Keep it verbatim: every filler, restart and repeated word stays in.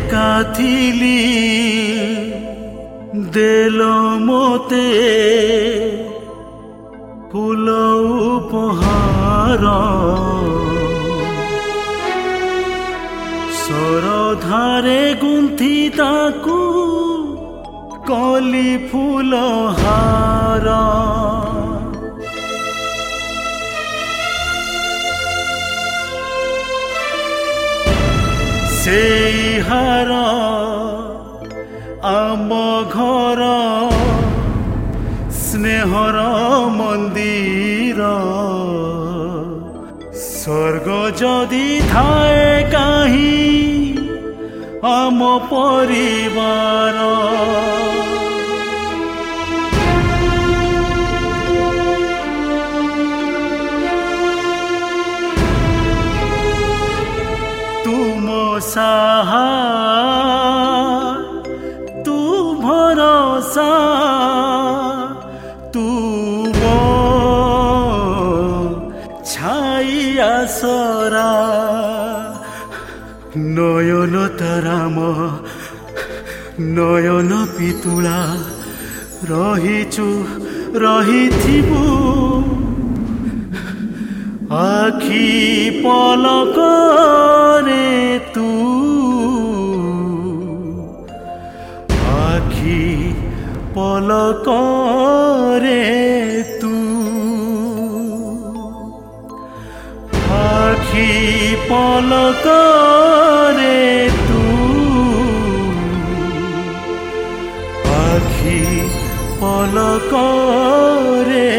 एका थिली देलो मोते फूल उपहार सरधारे गुंथि ताकू कली फूल हार से हार आम घर स्नेहर मंदिर स्वर्ग जदि थाए कहीं आम परिवार तुम साहा तू भरोसा तुम छाइया सरा नयन ताराम नयन पितुला रहीचु रहीथिबु आखि पलक रे तू आखि पलक रे तू आखि पलक रे तू आखि पलक रे